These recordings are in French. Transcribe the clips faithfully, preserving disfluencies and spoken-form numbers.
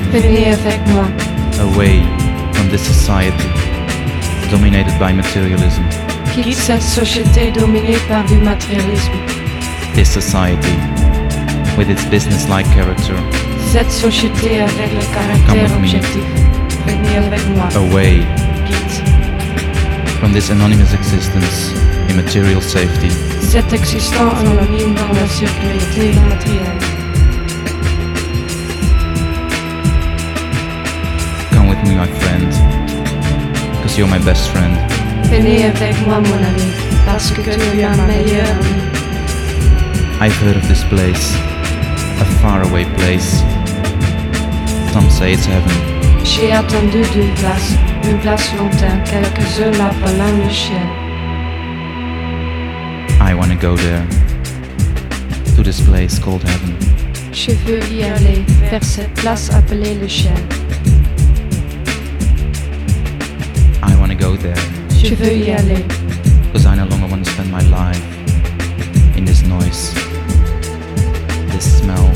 Venez avec moi. Away from this society dominated by materialism. Quitte cette société dominée par du matérialisme. This society with its business-like character. Cette société avec le Come caractère with me. objectif. Venez avec moi. Away Quitte from this anonymous existence in material safety. cette existence anonyme dans la sécurité matérielle. Come with me, my friend, because you're my best friend. Venez avec moi, mon ami, parce que tu es ma meilleure amie. I've heard of this place, a faraway place. Some say it's heaven. J'ai attendu d'une place, une place lointaine, quelques-uns l'appelant le chien. I want to go there, to this place called heaven. Je veux y aller, vers cette place appelée le chien. I want to go there, Je veux y aller, because I no longer want to spend my life in this noise, this smell,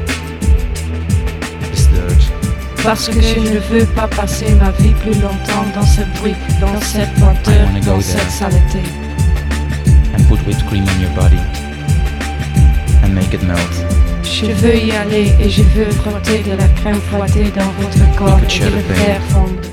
this dirt. parce que je ne veux pas passer ma vie plus longtemps dans ce bruit, dans cette lenteur, I wanna go dans there. cette saleté. And put whipped cream on your body and make it melt. Je veux y aller et je veux frotter de la crème fouettée dans votre corps could et share le the pain. faire fondre.